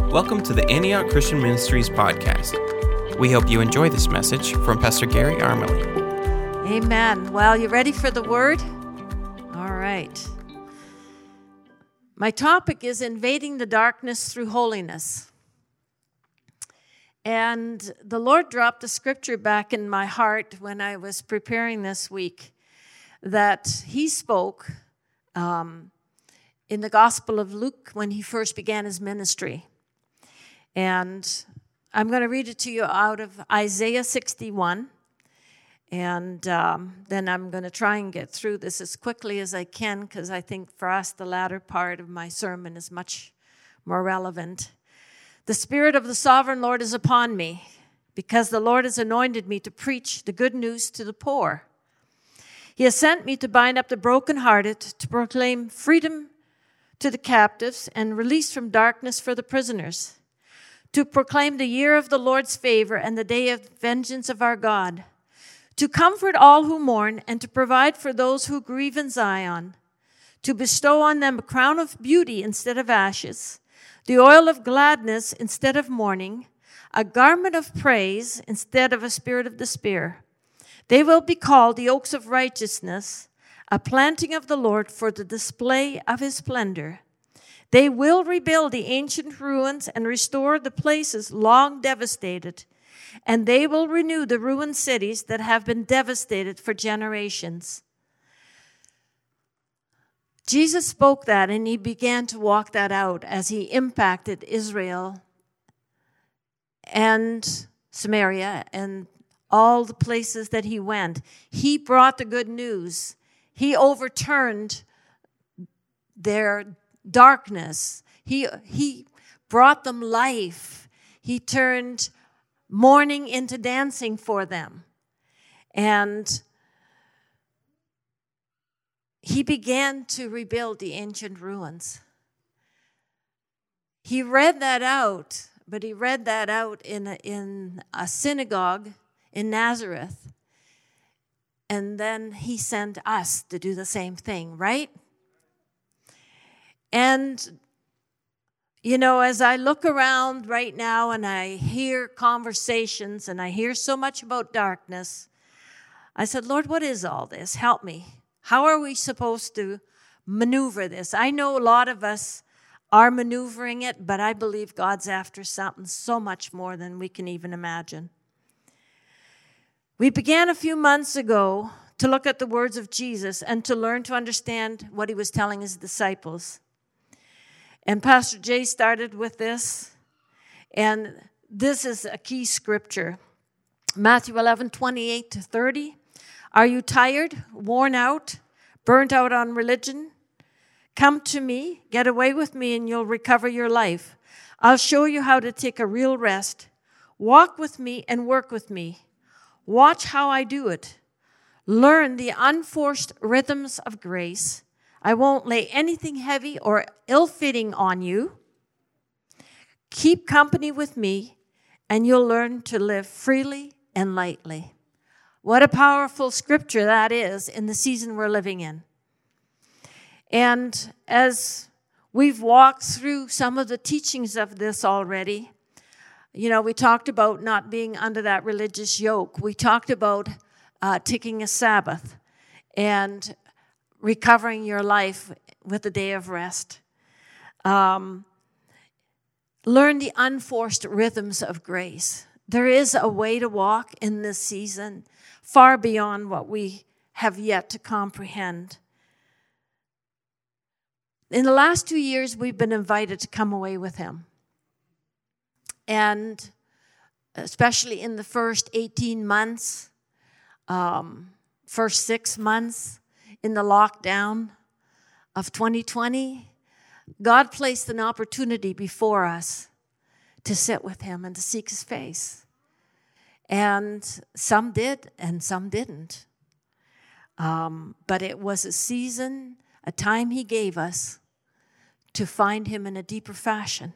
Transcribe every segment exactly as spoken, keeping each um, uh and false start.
Welcome to the Antioch Christian Ministries podcast. We hope you enjoy this message from Pastor Gary Armley. Amen. Well, you ready for the word? All right. My topic is invading the darkness through holiness. And the Lord dropped a scripture back in my heart when I was preparing this week that he spoke um, in the Gospel of Luke when he first began his ministry. And I'm going to read it to you out of Isaiah sixty-one. And um, then I'm going to try and get through this as quickly as I can, because I think for us the latter part of my sermon is much more relevant. The Spirit of the Sovereign Lord is upon me, because the Lord has anointed me to preach the good news to the poor. He has sent me to bind up the brokenhearted, to proclaim freedom to the captives and release from darkness for the prisoners, to proclaim the year of the Lord's favor and the day of vengeance of our God, to comfort all who mourn and to provide for those who grieve in Zion, to bestow on them a crown of beauty instead of ashes, the oil of gladness instead of mourning, a garment of praise instead of a spirit of despair. They will be called the oaks of righteousness, a planting of the Lord for the display of his splendor. They will rebuild the ancient ruins and restore the places long devastated, and they will renew the ruined cities that have been devastated for generations. Jesus spoke that, and he began to walk that out as he impacted Israel and Samaria and all the places that he went. He brought the good news. He overturned their darkness. He, he brought them life. He turned mourning into dancing for them. And he began to rebuild the ancient ruins. He read that out, but he read that out in a, in a synagogue in Nazareth. And then he sent us to do the same thing, right? And, you know, as I look around right now and I hear conversations and I hear so much about darkness, I said, Lord, what is all this? Help me. How are we supposed to maneuver this? I know a lot of us are maneuvering it, but I believe God's after something so much more than we can even imagine. We began a few months ago to look at the words of Jesus and to learn to understand what he was telling his disciples. And Pastor Jay started with this, and this is a key scripture. Matthew eleven, twenty-eight to thirty. Are you tired, worn out, burnt out on religion? Come to me, get away with me, and you'll recover your life. I'll show you how to take a real rest. Walk with me and work with me. Watch how I do it. Learn the unforced rhythms of grace. I won't lay anything heavy or ill-fitting on you. Keep company with me, and you'll learn to live freely and lightly. What a powerful scripture that is in the season we're living in. And as we've walked through some of the teachings of this already, you know, we talked about not being under that religious yoke. We talked about uh, taking a Sabbath and recovering your life with a day of rest. Um, learn the unforced rhythms of grace. There is a way to walk in this season far beyond what we have yet to comprehend. In the last two years, we've been invited to come away with him. And especially in the first eighteen months, um, first six months, in the lockdown of twenty twenty, God placed an opportunity before us to sit with him and to seek his face. And some did and some didn't. Um, but it was a season, a time he gave us to find him in a deeper fashion.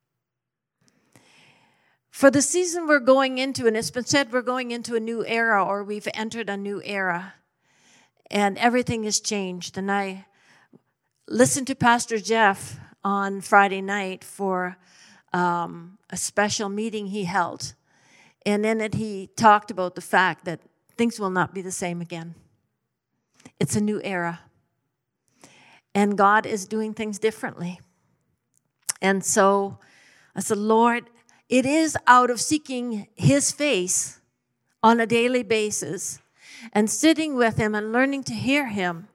For the season we're going into, and it's been said we're going into a new era, or we've entered a new era. And everything has changed. And I listened to Pastor Jeff on Friday night for um, a special meeting he held. And in it, he talked about the fact that things will not be the same again. It's a new era. And God is doing things differently. And so I said, Lord, it is out of seeking his face on a daily basis and sitting with him and learning to hear him.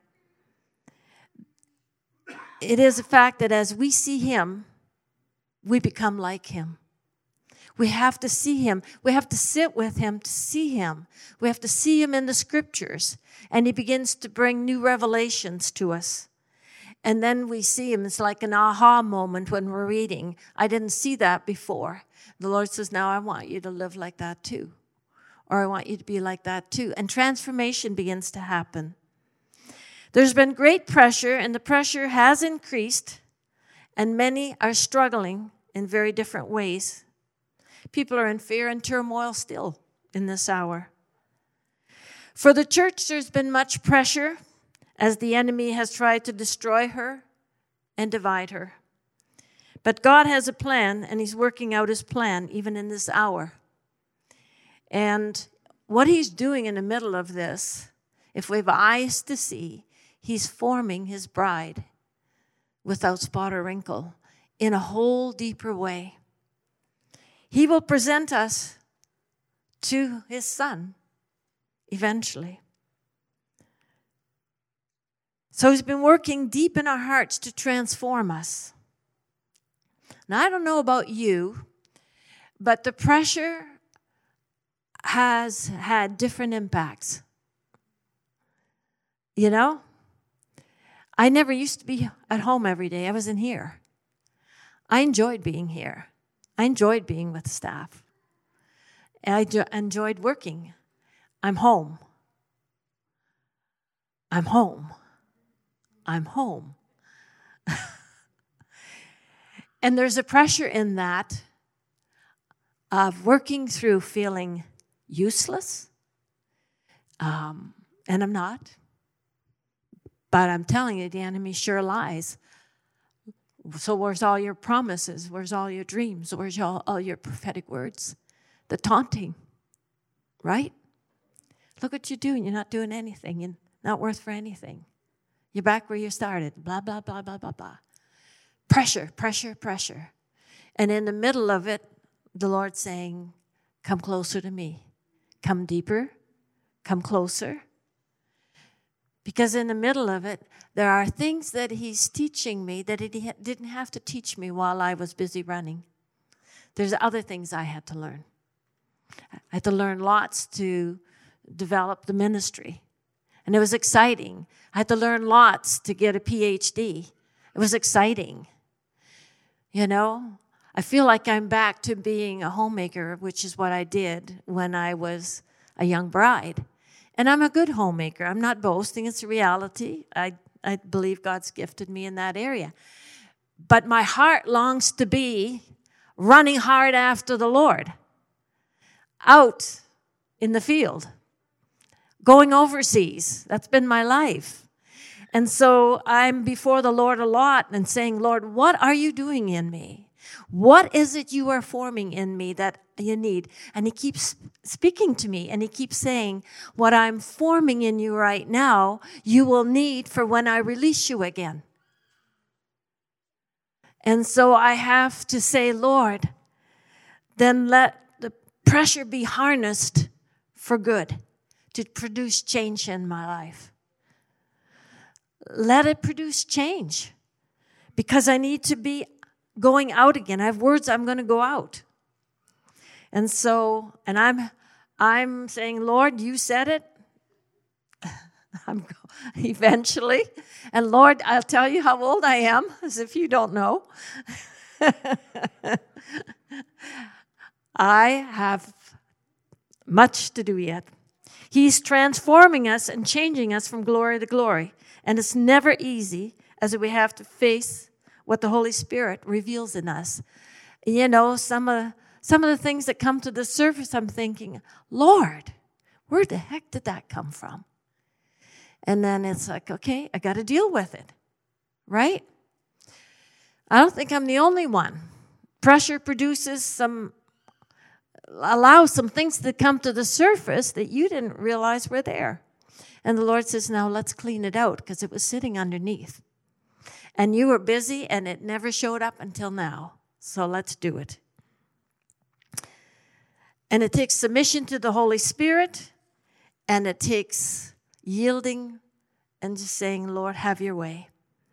It is a fact that as we see him, we become like him. We have to see him. We have to sit with him to see him. We have to see him in the scriptures. And he begins to bring new revelations to us. And then we see him. It's like an aha moment when we're reading. I didn't see that before. The Lord says, now I want you to live like that too. Or I want you to be like that too. And transformation begins to happen. There's been great pressure, and the pressure has increased, and many are struggling in very different ways. People are in fear and turmoil still in this hour. For the church, there's been much pressure as the enemy has tried to destroy her and divide her. But God has a plan, and he's working out his plan even in this hour. And what he's doing in the middle of this, if we have eyes to see, he's forming his bride without spot or wrinkle in a whole deeper way. He will present us to his son eventually. So he's been working deep in our hearts to transform us. Now, I don't know about you, but the pressure has had different impacts. You know? I never used to be at home every day. I was in here. I enjoyed being here. I enjoyed being with staff. I jo- enjoyed working. I'm home. I'm home. I'm home. And there's a pressure in that of working through feeling useless. Um, and I'm not. But I'm telling you, the enemy sure lies. So where's all your promises? Where's all your dreams? Where's all, all your prophetic words? The taunting, right? Look what you're doing. You're not doing anything. You're not worth for anything. You're back where you started. Blah, blah, blah, blah, blah, blah. Pressure, pressure, pressure. And in the middle of it, the Lord's saying, come closer to me. Come deeper. Come closer. Because in the middle of it, there are things that he's teaching me that he didn't have to teach me while I was busy running. There's other things I had to learn. I had to learn lots to develop the ministry. And it was exciting. I had to learn lots to get a P H D. It was exciting. You know, I feel like I'm back to being a homemaker, which is what I did when I was a young bride. And I'm a good homemaker. I'm not boasting. It's a reality. I, I believe God's gifted me in that area. But my heart longs to be running hard after the Lord, out in the field, going overseas. That's been my life. And so I'm before the Lord a lot and saying, Lord, what are you doing in me? What is it you are forming in me that you need? And he keeps speaking to me, and he keeps saying, what I'm forming in you right now, you will need for when I release you again. And so I have to say, Lord, then let the pressure be harnessed for good, to produce change in my life. Let it produce change, because I need to be going out again. I have words I'm going to go out. And so, and I'm I'm saying, Lord, you said it. I'm eventually. And Lord, I'll tell you how old I am, as if you don't know. I have much to do yet. He's transforming us and changing us from glory to glory. And it's never easy, as we have to face what the Holy Spirit reveals in us. You know, some of, some of the things that come to the surface, I'm thinking, Lord, where the heck did that come from? And then it's like, okay, I got to deal with it, right? I don't think I'm the only one. pressure produces some, allows some things to come to the surface that you didn't realize were there. And the Lord says, now let's clean it out because it was sitting underneath. And you were busy and it never showed up until now. So let's do it. And it takes submission to the Holy Spirit, and it takes yielding and just saying, Lord, have your way.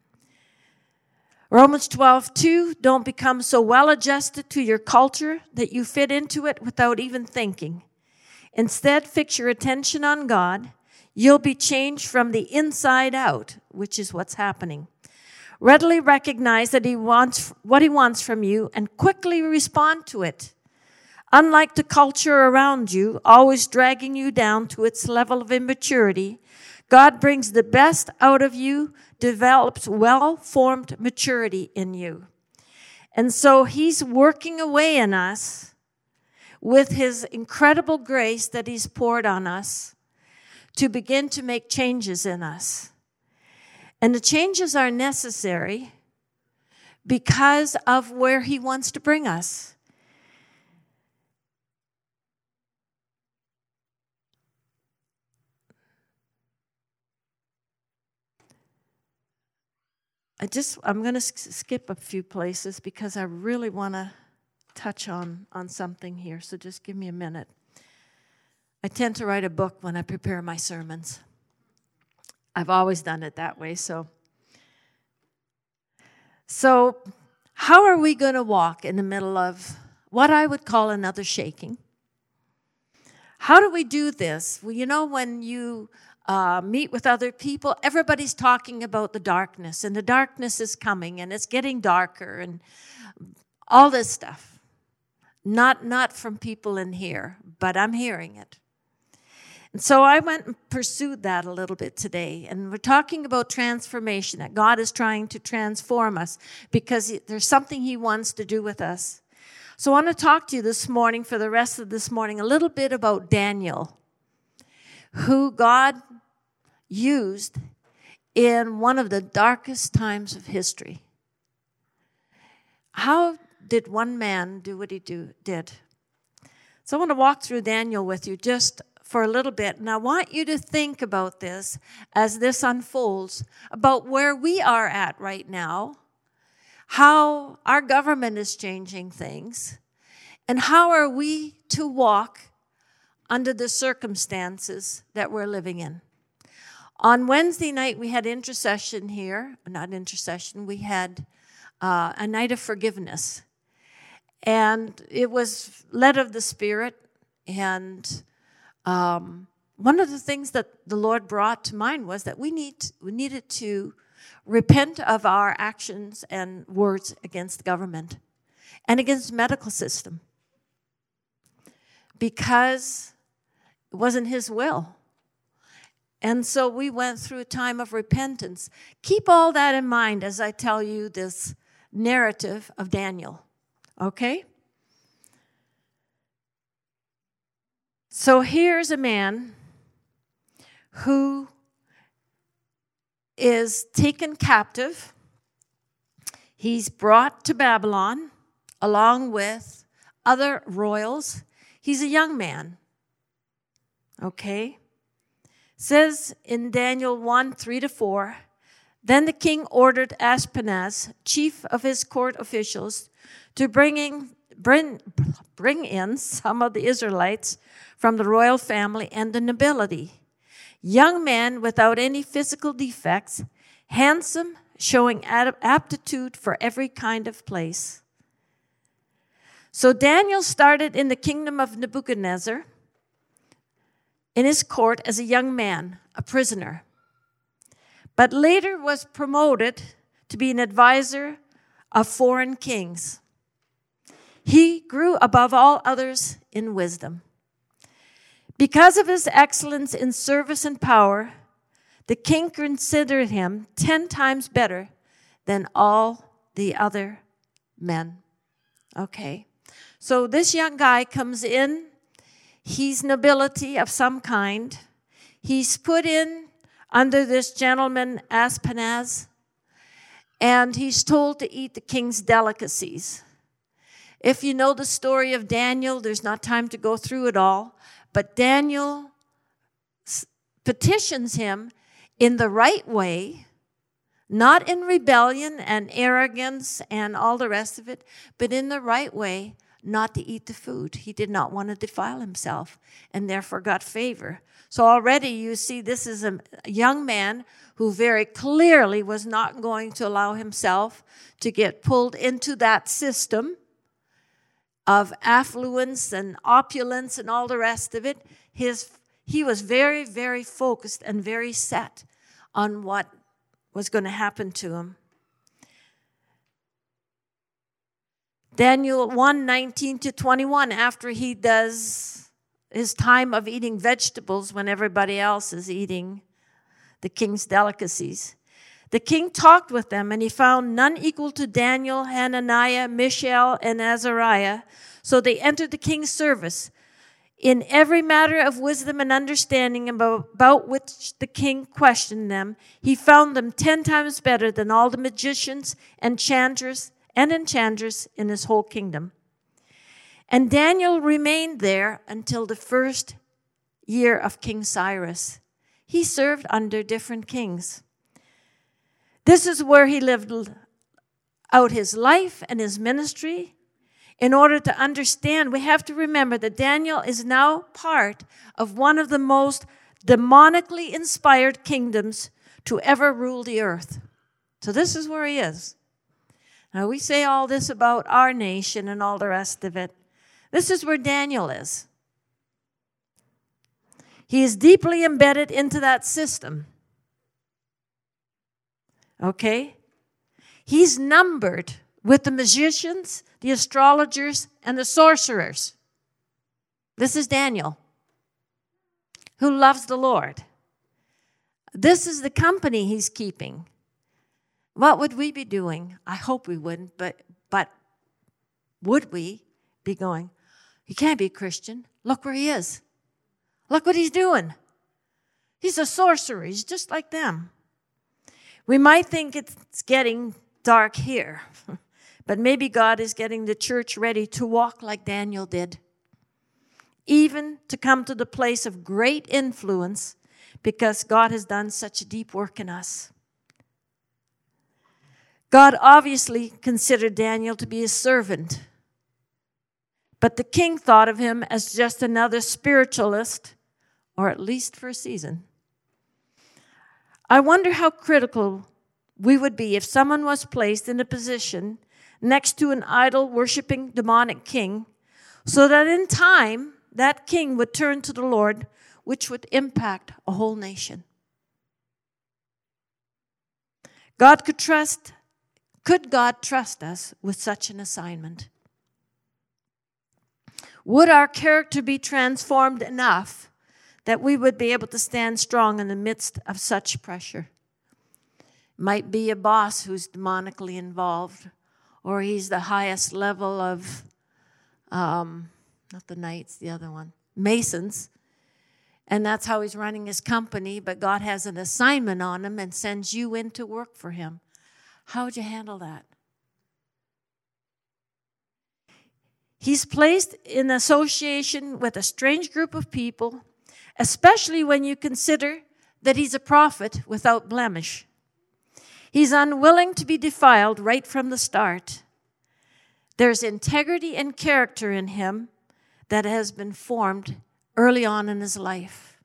Romans twelve two, don't become so well adjusted to your culture that you fit into it without even thinking. Instead, fix your attention on God. You'll be changed from the inside out, which is what's happening. Readily recognize that he wants what he wants from you and quickly respond to it. Unlike the culture around you, always dragging you down to its level of immaturity, God brings the best out of you, develops well-formed maturity in you. And so he's working away in us with his incredible grace that he's poured on us to begin to make changes in us. And the changes are necessary because of where he wants to bring us. I just, I'm going to skip a few places because I really want to touch on, on something here. So just give me a minute. I tend to write a book when I prepare my sermons. I've always done it that way. So, so how are we going to walk in the middle of what I would call another shaking? How do we do this? Well, you know, when you uh, meet with other people, everybody's talking about the darkness, and the darkness is coming, and it's getting darker, and all this stuff. Not, not from people in here, but I'm hearing it. And so I went and pursued that a little bit today. And we're talking about transformation, that God is trying to transform us because there's something he wants to do with us. So I want to talk to you this morning, for the rest of this morning, a little bit about Daniel, who God used in one of the darkest times of history. How did one man do what he do, did? So I want to walk through Daniel with you just for a little bit. And I want you to think about this as this unfolds, about where we are at right now, how our government is changing things, and how are we to walk under the circumstances that we're living in. On Wednesday night, we had intercession here. Not intercession, we had uh, a night of forgiveness. And it was led of the Spirit. And um, one of the things that the Lord brought to mind was that we need we needed to repent of our actions and words against the government and against the medical system, because it wasn't his will. And so we went through a time of repentance. Keep all that in mind as I tell you this narrative of Daniel, okay? So here's a man who is taken captive. He's brought to Babylon along with other royals. He's a young man, okay? Says in Daniel one, three to four, then the king ordered Ashpenaz, chief of his court officials, to bring in, bring, bring in some of the Israelites from the royal family and the nobility. Young men without any physical defects, handsome, showing aptitude for every kind of place. So Daniel started in the kingdom of Nebuchadnezzar, in his court as a young man, a prisoner, but later was promoted to be an advisor of foreign kings. He grew above all others in wisdom. Because of his excellence in service and power, the king considered him ten times better than all the other men. Okay, so this young guy comes in. He's nobility of some kind. He's put in under this gentleman, Ashpenaz, and he's told to eat the king's delicacies. If you know the story of Daniel, there's not time to go through it all, but Daniel petitions him in the right way, not in rebellion and arrogance and all the rest of it, but in the right way, not to eat the food. He did not want to defile himself and therefore got favor. So already you see this is a young man who very clearly was not going to allow himself to get pulled into that system of affluence and opulence and all the rest of it. His, he was very, very focused and very set on what was going to happen to him. Daniel one, nineteen to twenty-one, after he does his time of eating vegetables when everybody else is eating the king's delicacies. The king talked with them, and he found none equal to Daniel, Hananiah, Mishael, and Azariah. So they entered the king's service. In every matter of wisdom and understanding about, about which the king questioned them, he found them ten times better than all the magicians, enchanters, and enchanters in his whole kingdom. And Daniel remained there until the first year of King Cyrus. He served under different kings. This is where he lived out his life and his ministry. In order to understand, we have to remember that Daniel is now part of one of the most demonically inspired kingdoms to ever rule the earth. So this is where he is. Now, we say all this about our nation and all the rest of it. This is where Daniel is. He is deeply embedded into that system. Okay? He's numbered with the magicians, the astrologers, and the sorcerers. This is Daniel, who loves the Lord. This is the company he's keeping. What would we be doing? I hope we wouldn't, but, but would we be going, he can't be a Christian. Look where he is. Look what he's doing. He's a sorcerer. He's just like them. We might think it's getting dark here, but maybe God is getting the church ready to walk like Daniel did, even to come to the place of great influence because God has done such a deep work in us. God obviously considered Daniel to be his servant, but the king thought of him as just another spiritualist, or at least for a season. I wonder how critical we would be if someone was placed in a position next to an idol-worshiping demonic king, so that in time, that king would turn to the Lord, which would impact a whole nation. God could trust, could God trust us with such an assignment? Would our character be transformed enough that we would be able to stand strong in the midst of such pressure? Might be a boss who's demonically involved, or he's the highest level of, um, not the knights, the other one, Masons, and that's how he's running his company, but God has an assignment on him and sends you in to work for him. How would you handle that? He's placed in association with a strange group of people, especially when you consider that he's a prophet without blemish. He's unwilling to be defiled right from the start. There's integrity and character in him that has been formed early on in his life.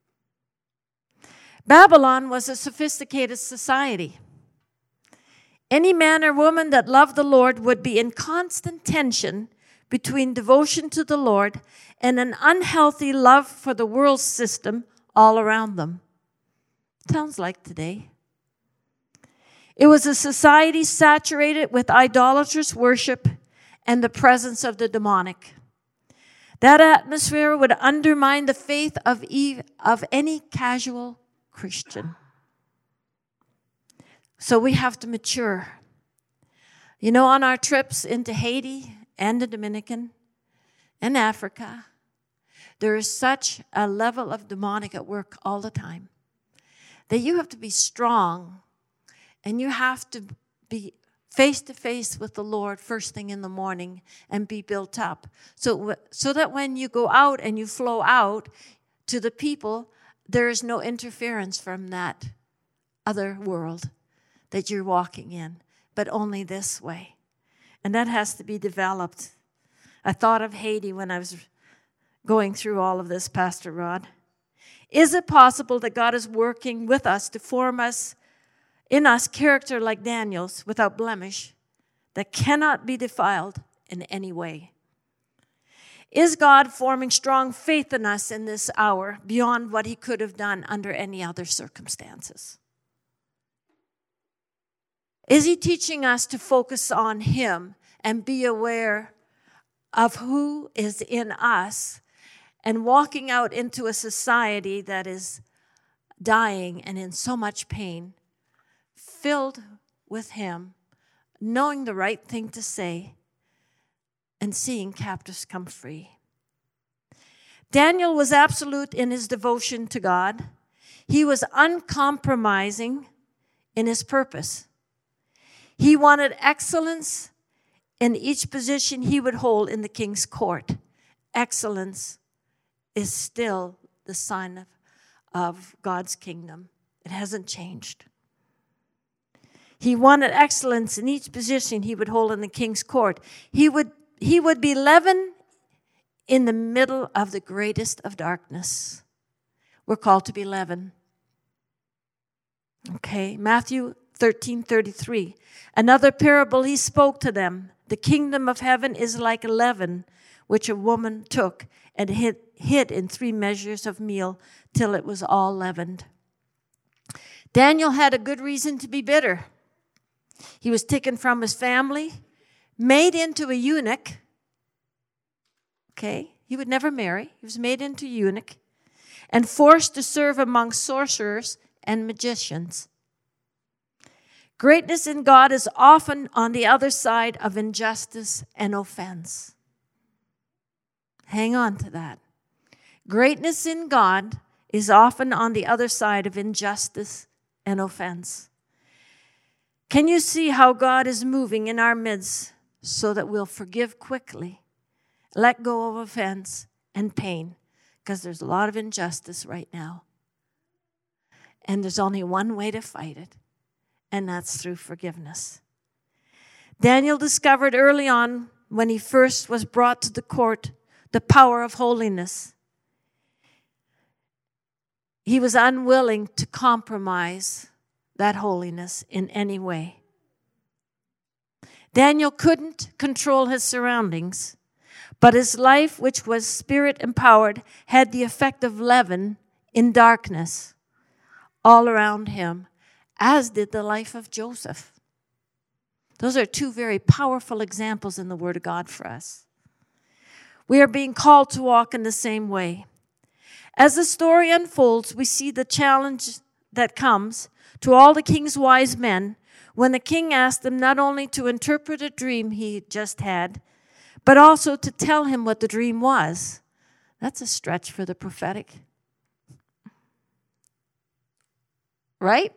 Babylon was a sophisticated society. Any man or woman that loved the Lord would be in constant tension between devotion to the Lord and an unhealthy love for the world system all around them. Sounds like today. It was a society saturated with idolatrous worship and the presence of the demonic. That atmosphere would undermine the faith of, eve, of any casual Christian. So we have to mature. You know, on our trips into Haiti and the Dominican and Africa, there is such a level of demonic at work all the time that you have to be strong and you have to be face to face with the Lord first thing in the morning and be built up. So, so that when you go out and you flow out to the people, there is no interference from that other world that you're walking in, but only this way. And that has to be developed. I thought of Haiti when I was going through all of this, Pastor Rod. Is it possible that God is working with us to form us, in us, character like Daniel's, without blemish, that cannot be defiled in any way? Is God forming strong faith in us in this hour beyond what he could have done under any other circumstances? Is he teaching us to focus on him and be aware of who is in us and walking out into a society that is dying and in so much pain, filled with him, knowing the right thing to say, and seeing captives come free? Daniel was absolute in his devotion to God. He was uncompromising in his purpose. He wanted excellence in each position he would hold in the king's court. Excellence is still the sign of, of God's kingdom. It hasn't changed. He wanted excellence in each position he would hold in the king's court. He would, he would be leaven in the middle of the greatest of darkness. We're called to be leaven. Okay, Matthew thirteen thirty-three. Another parable he spoke to them. The kingdom of heaven is like leaven, which a woman took and hid, hid in three measures of meal till it was all leavened. Daniel had a good reason to be bitter. He was taken from his family, made into a eunuch. Okay, he would never marry. He was made into a eunuch and forced to serve among sorcerers and magicians. Greatness in God is often on the other side of injustice and offense. Hang on to that. Greatness in God is often on the other side of injustice and offense. Can you see how God is moving in our midst so that we'll forgive quickly, let go of offense and pain? Because there's a lot of injustice right now. And there's only one way to fight it, and that's through forgiveness. Daniel discovered early on, when he first was brought to the court, the power of holiness. He was unwilling to compromise that holiness in any way. Daniel couldn't control his surroundings, but his life, which was spirit-empowered, had the effect of leaven in darkness all around him, as did the life of Joseph. Those are two very powerful examples in the Word of God for us. We are being called to walk in the same way. As the story unfolds, we see the challenge that comes to all the king's wise men when the king asked them not only to interpret a dream he just had, but also to tell him what the dream was. That's a stretch for the prophetic. Right?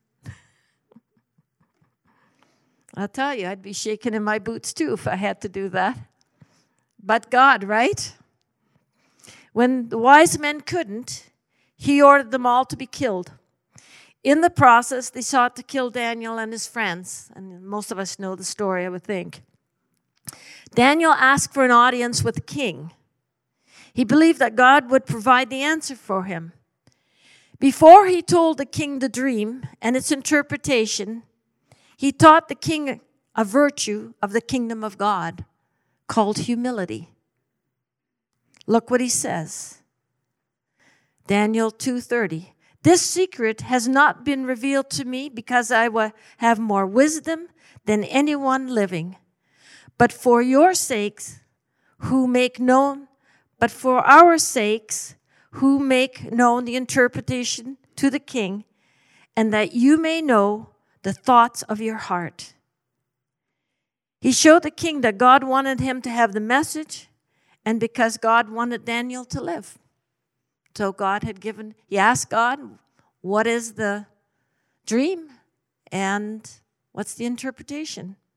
I'll tell you, I'd be shaking in my boots too if I had to do that. But God, right? When the wise men couldn't, he ordered them all to be killed. In the process, they sought to kill Daniel and his friends. And most of us know the story, I would think. Daniel asked for an audience with the king. He believed that God would provide the answer for him. Before he told the king the dream and its interpretation, he taught the king a virtue of the kingdom of God called humility. Look what he says. Daniel two thirty. This secret has not been revealed to me because I will have more wisdom than anyone living. But for your sakes, who make known, but for our sakes, who make known the interpretation to the king, and that you may know the thoughts of your heart. He showed the king that God wanted him to have the message, and because God wanted Daniel to live. So God had given, he asked God, what is the dream and what's the interpretation?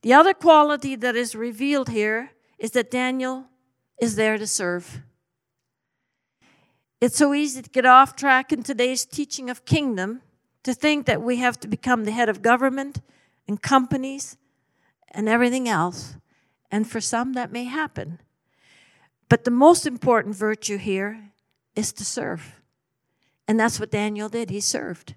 The other quality that is revealed here is that Daniel is there to serve. It's so easy to get off track in today's teaching of kingdom to think that we have to become the head of government and companies and everything else. And for some, that may happen. But the most important virtue here is to serve. And that's what Daniel did. He served.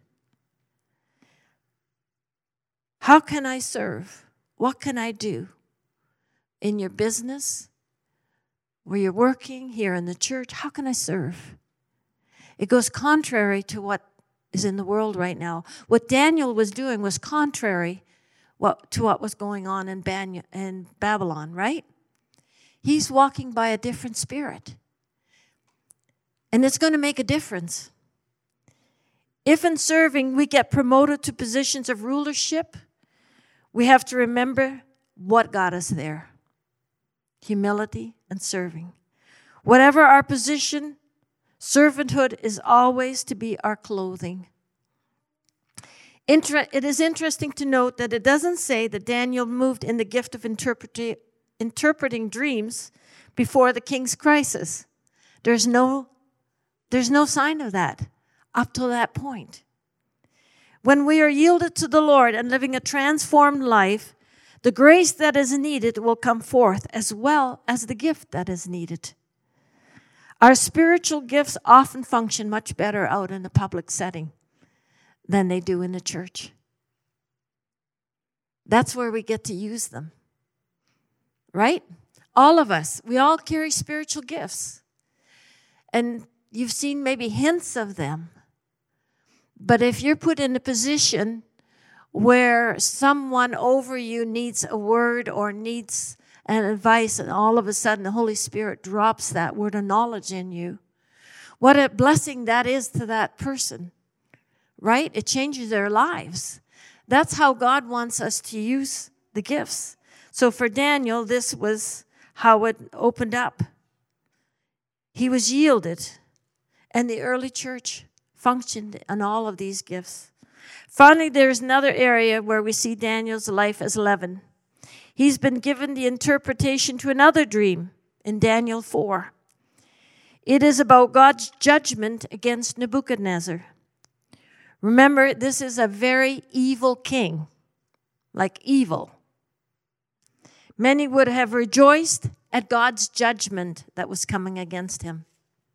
How can I serve? What can I do? In your business, where you're working, here in the church, how can I serve? It goes contrary to what is in the world right now. What Daniel was doing was contrary what, to what was going on in, Ban- in Babylon, right? He's walking by a different spirit. And it's going to make a difference. If in serving we get promoted to positions of rulership, we have to remember what got us there. Humility and serving. Whatever our position, servanthood is always to be our clothing. Inter- it is interesting to note that it doesn't say that Daniel moved in the gift of interpreti- interpreting dreams before the king's crisis. There's no, there's no sign of that up to that point. When we are yielded to the Lord and living a transformed life, the grace that is needed will come forth as well as the gift that is needed. Our spiritual gifts often function much better out in the public setting than they do in the church. That's where we get to use them. Right? All of us, we all carry spiritual gifts. And you've seen maybe hints of them. But if you're put in a position where someone over you needs a word or needs an advice, and all of a sudden the Holy Spirit drops that word of knowledge in you, what a blessing that is to that person, right? It changes their lives. That's how God wants us to use the gifts. So for Daniel, this was how it opened up. He was yielded, and the early church functioned in all of these gifts. Finally, there's another area where we see Daniel's life as leaven. He's been given the interpretation to another dream in Daniel four. It is about God's judgment against Nebuchadnezzar. Remember, this is a very evil king, like evil. Many would have rejoiced at God's judgment that was coming against him.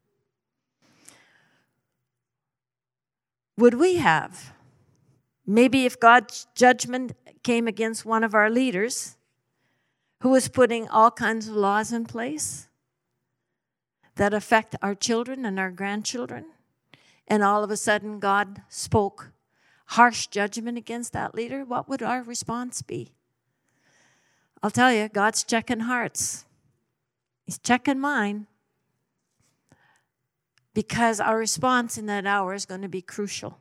Would we have? Maybe if God's judgment came against one of our leaders who was putting all kinds of laws in place that affect our children and our grandchildren, and all of a sudden God spoke harsh judgment against that leader, what would our response be? I'll tell you, God's checking hearts. He's checking mine. Because our response in that hour is going to be crucial.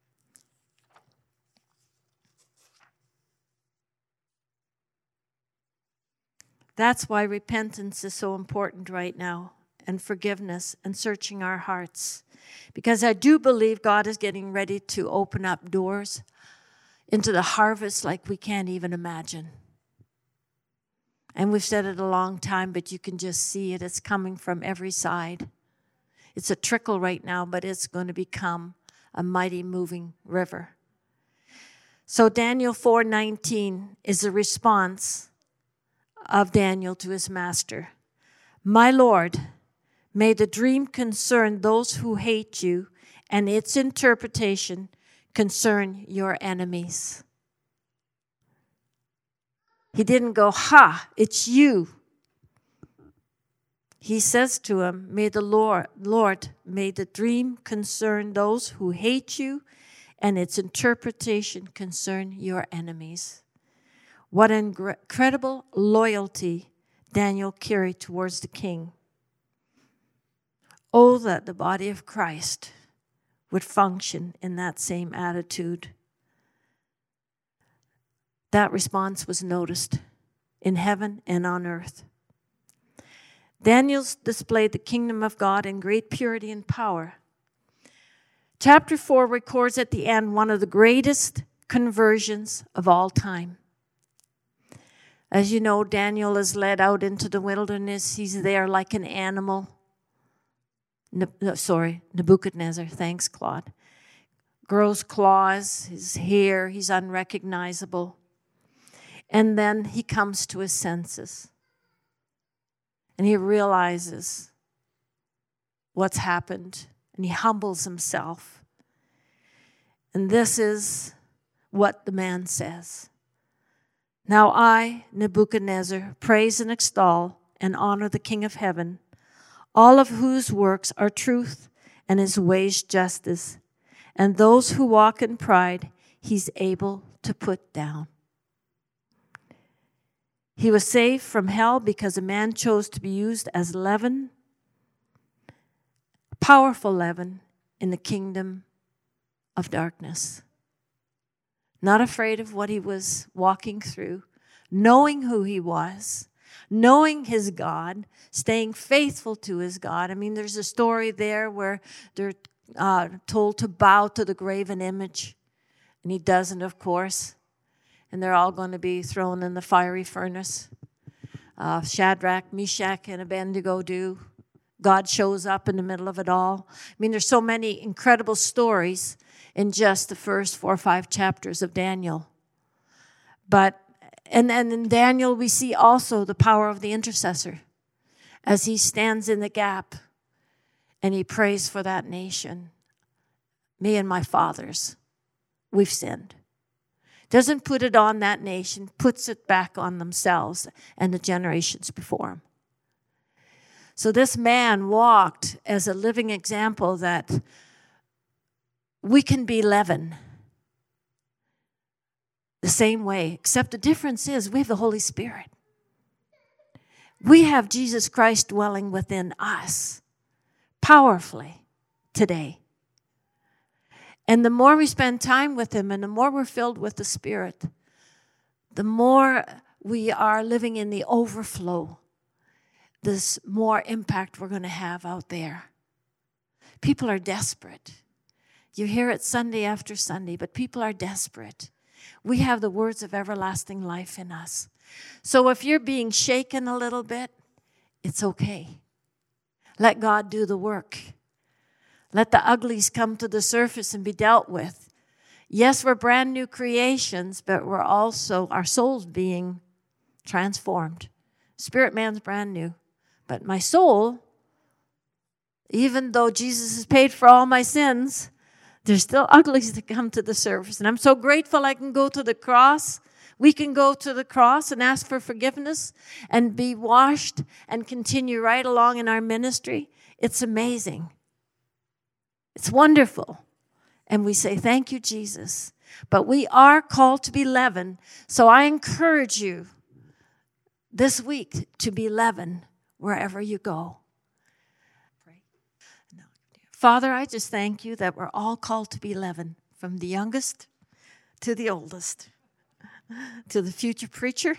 That's why repentance is so important right now, and forgiveness and searching our hearts. Because I do believe God is getting ready to open up doors into the harvest like we can't even imagine. And we've said it a long time, but you can just see it. It's coming from every side. It's a trickle right now, but it's going to become a mighty moving river. So Daniel four nineteen is a response of Daniel to his master. My Lord, may the dream concern those who hate you, and its interpretation concern your enemies. He didn't go, ha, it's you. He says to him, may the Lord, Lord, may the dream concern those who hate you, and its interpretation concern your enemies. What incredible loyalty Daniel carried towards the king. Oh, that the body of Christ would function in that same attitude. That response was noticed in heaven and on earth. Daniel displayed the kingdom of God in great purity and power. Chapter four records at the end one of the greatest conversions of all time. As you know, Daniel is led out into the wilderness. He's there like an animal. Ne- no, sorry, Nebuchadnezzar. Thanks, Claude. Grows claws, his hair, he's unrecognizable. And then he comes to his senses. And he realizes what's happened. And he humbles himself. And this is what the man says. Now I, Nebuchadnezzar, praise and extol and honor the King of heaven, all of whose works are truth and his ways justice. And those who walk in pride, he's able to put down. He was saved from hell because a man chose to be used as leaven, powerful leaven in the kingdom of darkness. Not afraid of what he was walking through, knowing who he was, knowing his God, staying faithful to his God. I mean, there's a story there where they're uh, told to bow to the graven image, and he doesn't, of course. And they're all going to be thrown in the fiery furnace. Uh, Shadrach, Meshach, and Abednego do. God shows up in the middle of it all. I mean, there's so many incredible stories in just the first four or five chapters of Daniel. But, and then in Daniel, we see also the power of the intercessor as he stands in the gap and he prays for that nation. Me and my fathers, we've sinned. Doesn't put it on that nation, puts it back on themselves and the generations before him. So this man walked as a living example that we can be leaven the same way, except the difference is we have the Holy Spirit. We have Jesus Christ dwelling within us powerfully today. And the more we spend time with him and the more we're filled with the Spirit, the more we are living in the overflow, this more impact we're going to have out there. People are desperate. You hear it Sunday after Sunday, but people are desperate. We have the words of everlasting life in us. So if you're being shaken a little bit, it's okay. Let God do the work. Let the uglies come to the surface and be dealt with. Yes, we're brand new creations, but we're also, our soul's being transformed. Spirit man's brand new. But my soul, even though Jesus has paid for all my sins, there's still uglies that come to the surface. And I'm so grateful I can go to the cross. We can go to the cross and ask for forgiveness and be washed and continue right along in our ministry. It's amazing. It's wonderful. And we say, thank you, Jesus. But we are called to be leaven. So I encourage you this week to be leaven wherever you go. Father, I just thank you that we're all called to be leaven, from the youngest to the oldest, to the future preacher.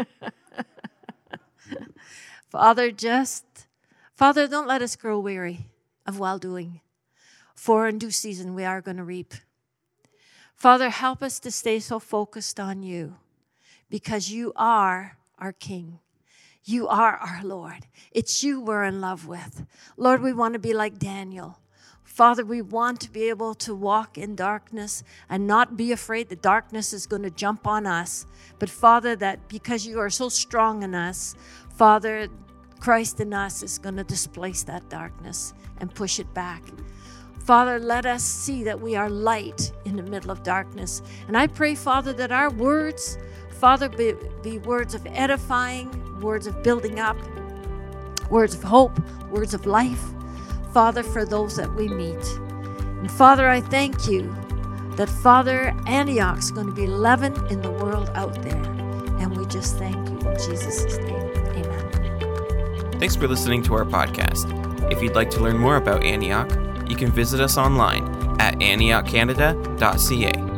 Father, just, Father, don't let us grow weary of well-doing, for in due season we are going to reap. Father, help us to stay so focused on you, because you are our King. You are our Lord. It's you we're in love with. Lord, we want to be like Daniel. Father, we want to be able to walk in darkness and not be afraid that darkness is going to jump on us. But Father, that because you are so strong in us, Father, Christ in us is going to displace that darkness and push it back. Father, let us see that we are light in the middle of darkness. And I pray, Father, that our words, Father, be, be words of edifying, words of building up, words of hope, words of life, Father, for those that we meet. And Father, I thank you that, Father, Antioch's going to be leaven in the world out there. And we just thank you in Jesus' name. Amen. Thanks for listening to our podcast. If you'd like to learn more about Antioch, you can visit us online at antioch canada dot c a.